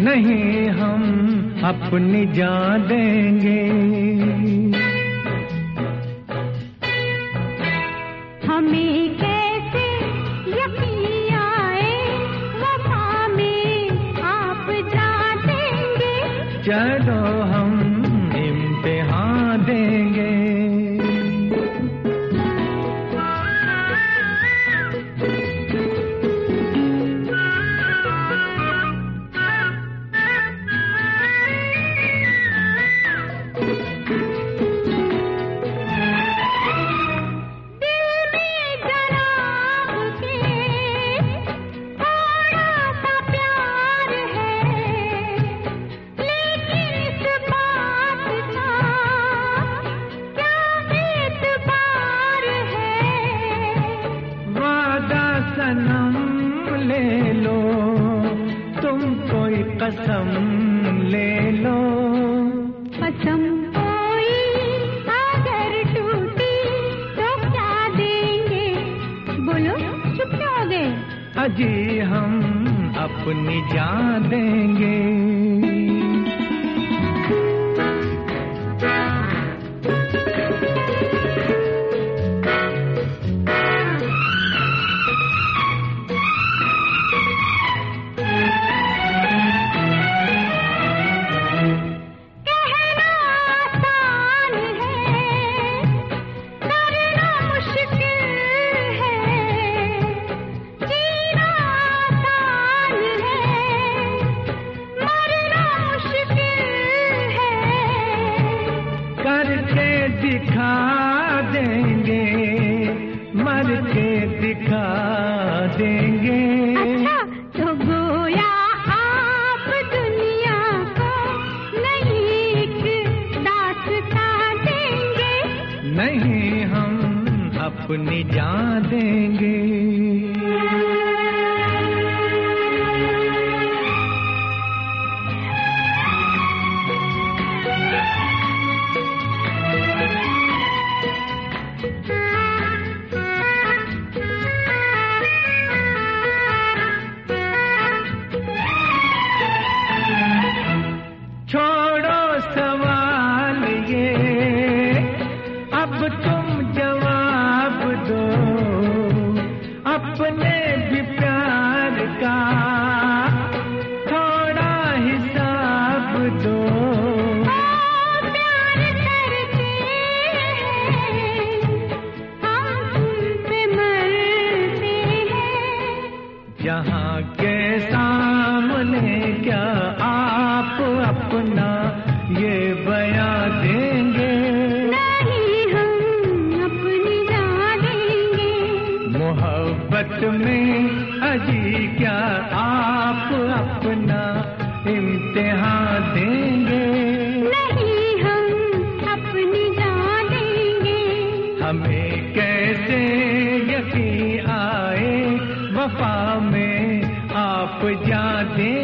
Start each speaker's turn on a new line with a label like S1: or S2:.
S1: नहीं हम अपनी जान देंगे।
S2: हमें कैसे यकीन आए वफा में आप जान देंगे।
S1: चलो हम इम्तिहान देंगे। सनम ले लो तुम कोई कसम ले लो।
S2: कसम कोई अगर टूटी तो क्या देंगे, बोलो चुप क्यों हो गए।
S1: अजी हम अपनी जान देंगे। दिखा देंगे मर के दिखा देंगे।
S2: अच्छा तो गोया आप दुनिया को नई एक दास्तां देंगे।
S1: नहीं हम अपनी जान देंगे। छोड़ो सवाल ये अब तुम जवाब दो अपने भी प्यार का थोड़ा हिसाब दो।
S2: प्यार करते हैं हम तुम पे मरते हैं।
S1: जहाँ के सामने क्या आप अपना ये बयां देंगे।
S2: नहीं हम अपनी जान देंगे।
S1: मोहब्बत में अजी क्या आप अपना इम्तिहान देंगे।
S2: नहीं हम अपनी जान देंगे।
S1: हमें कैसे यकीन आए वफा में आप जान देंगे।